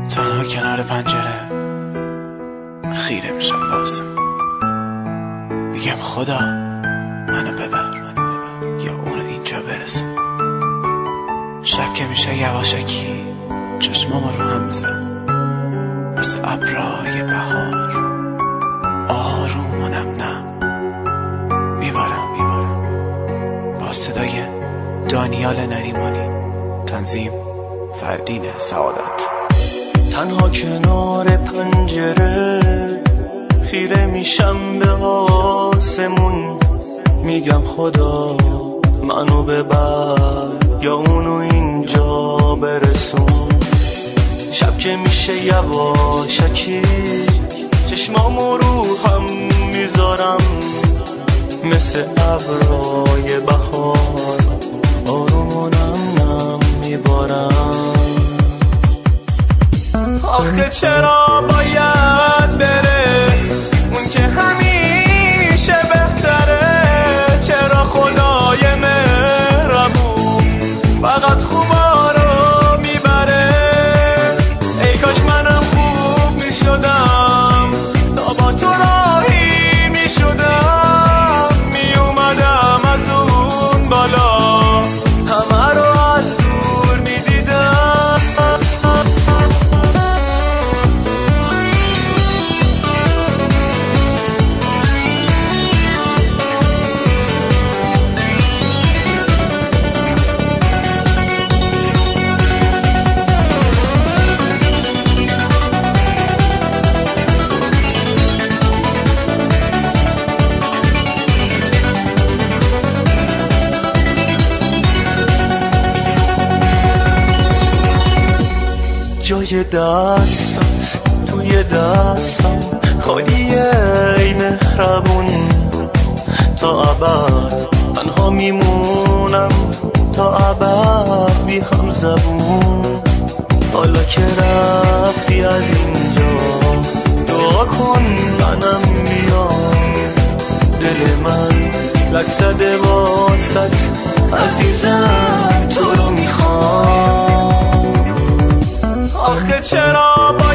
تنها کنار پنجره خیره میشم به آسمون، میگم خدا منو ببر یا اونو اینجا برسون. شب که میشه یواشکی چشمامو رو هم میذارم، مثل ابرای بهار آروم و نم نم میبارم با صدای دانیال نریمانی. تنظیم فردین سعادت. تنها کنار پنجره خیره میشم به آسمون، میگم خدا منو ببر یا اونو اینجا برسون. شب که میشه یواشکی چشمامو رو هم میذارم، مثل ابرای بهار آروم و نم نم میبارم. آخه چرا باید بره اون که همیشه بهتره؟ چرا خدای مهربون فقط خوبا رو میبره؟ ای کاش منم خوب میشدم تا با تو راهی میشدم، میومدم از اون بالا همه رو از دور میدیدم. جای دستت توی دستم خالیه ای مهربون، تا ابد تنها میمونم، تا ابد بی هم زبون. حالا که رفتی از اینجا دعا کن منم بیام، دل من لک زده واسط عزیزم تو رو میخوام. آخه چرا